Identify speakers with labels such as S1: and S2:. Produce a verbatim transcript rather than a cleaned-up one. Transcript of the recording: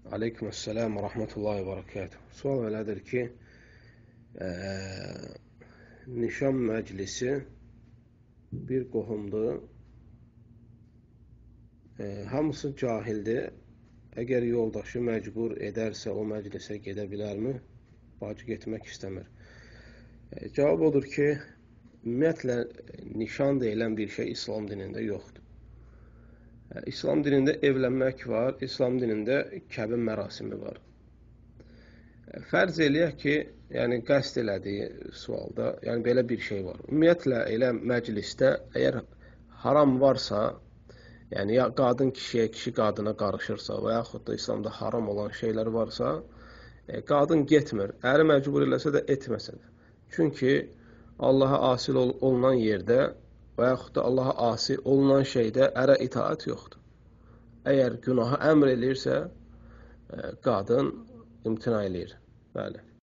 S1: Aleykümselam və rəhmətullahi və bərəkatuhu. Sual belədir ki, e, nişan məclisi bir qohumdur. E, hamısı cahildir. Əgər yoldaşı məcbur edərsə o məclisə gedə bilərmi? Bacı getmək istəmir. E, cavab odur ki, ümumiyyətlə nişan deyilən bir şey İslam dinində yoxdur. E, İslam dinində evlənmək var, İslam dinində kəbin mərasimi var. E, fərz eləyək ki, yəni qəsd elədiyi sualda, yəni belə bir şey var. Ümumiyyətlə elə məclisdə əgər haram varsa, yəni ya qadın kişiyə, kişi qadına qarışırsa və yaxud da İslamda haram olan şeylər varsa, e, qadın getmir. Əri məcbur eləsə də, etməsə də. Çünki Allaha asi ol olunan yerdə və yaxud da Allaha asi olunan şeydə ərə itaat yoxdur. Əgər günaha əmr eləyirsə, e, qadın imtina eləyir. Bəli.